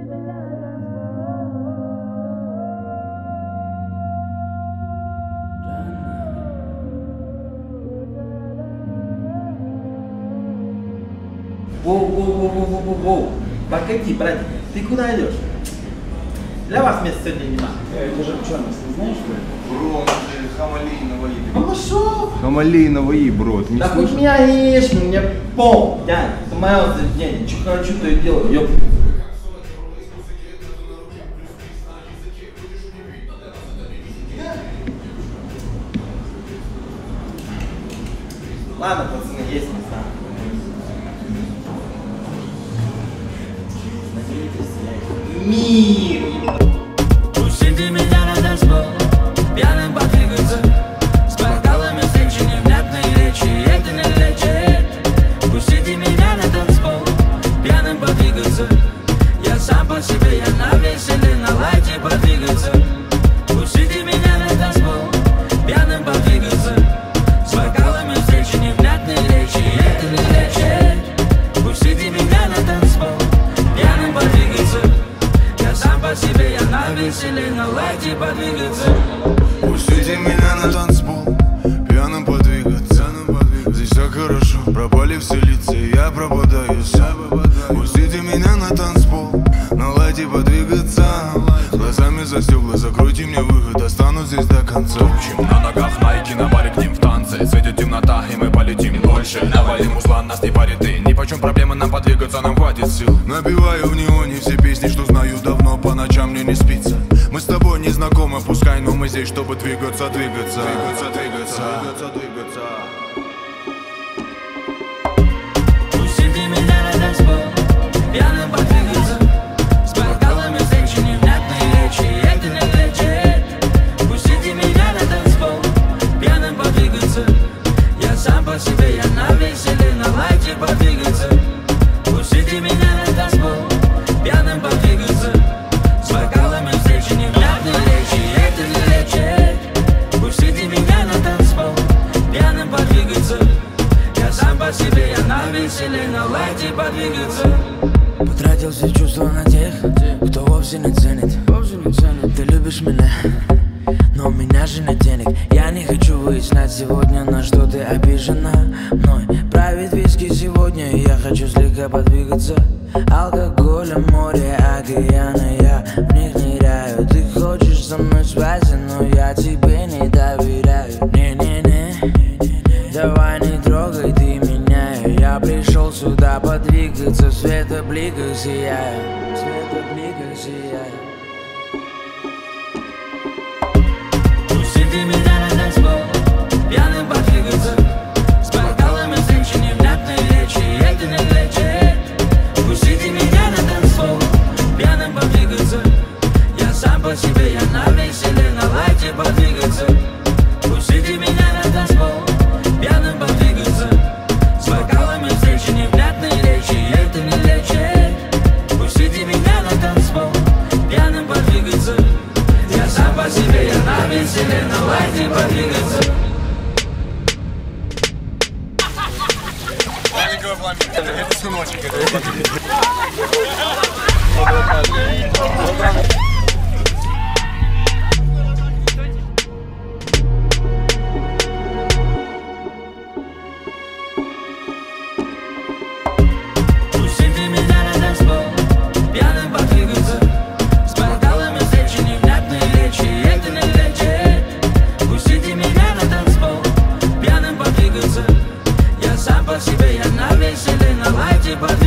Воу, погоди, братик, ты куда идешь? Для вас места сегодня нема. Это же черность, не знаешь, что ли? Бро, он же Хамали на вои. Ну пошел! Хамали на вои, бро, ты не Да хоть слышал? меня ешь, мне пол, дядь, это мое заведение, что хочу, то и делаю, ёп. Ладно, пацаны, есть места. Мир! Пустите меня на танцпол, пьяным подвигаться, с бокалами встречи, невнятной речи, это не лечит. Пустите меня на танцпол, пьяным подвигаться, я сам по себе, я на веселе, на лайте подвигаться. Пустите меня на танцпол, пьяным подвигаться, с бокалами встречи, невнятной речи, это не лечит. Пустите меня на танцпол, пьяным подвигаться, я сам по себе, я на веселе, на лайте подвигаться. Пустите меня на танцпол, пьяным подвигаться. Здесь все хорошо, пропали все лица, я пропадаю сам. Пустите меня на танцпол, наладьте подвигаться. Глазами за стекла, закройте мне выход, останусь здесь до конца. Топчем на ногах найки, на баре к ним в танце. Светит темнота, и мы полетим дольше. Навалим узла, нас не парит и ни почем проблемы нам подвигаться, нам хватит сил. Набиваю в неоне все песни, что знаю давно, по ночам мне не спится. Мы с тобой не знакомы, пускай, но мы здесь, чтобы двигаться, двигаться. Пустите меня на танцпол, пьяным подвигаться, с бокалами встречи, невнятной речи, это не лечит. Пустите меня на танцпол, пьяным подвигаться, я сам по себе, я на веселе, на лайте подвигаться. Пустите меня на танцпол, пьяным подвигаться, с бокалами встречи, невнятной речи, это не лечит. Пустите меня на танцпол, пьяным подвигаться, я сам по себе, я на веселе, на лайте подвигаться. Потратил все чувства на тех, кто вовсе не ценит. Ты любишь меня, но у меня же нет денег. Я не хочу выяснять сегодня, на что ты обижена мной. Правит виски сегодня, и я хочу слегка подвигаться. Алкоголя, море, океаны, я в них ныряю. Ты хочешь со мной спать, но я тебе не доверяю. Не-не-не, давай не трогай ты меня. Я пришел сюда подвигаться, в светобликах сияю, в светобликах сияю. Пустите меня на танцпол, пьяным подвигаться, с бокалами встречи, невнятной речи, это не лечит. Пустите меня на танцпол, пьяным подвигаться, я сам по себе, я на веселе, на лайте подвигаться. Пустите меня на танцпол, пьяным подвигаться, с бокалами встречи, невнятной речи, это не лечит. Пустите меня на танцпол, пьяным подвигаться, я сам по себе, я на веселе, на лайте подвигаться. Это сыночек, Пустите меня на танцпол, пьяным подвигаться, с бокалами встречи, невнятной речи, это не лечит. Пустите меня на танцпол, пьяным подвигаться, я сам по себе, я на веселе, на лайте подвигаться.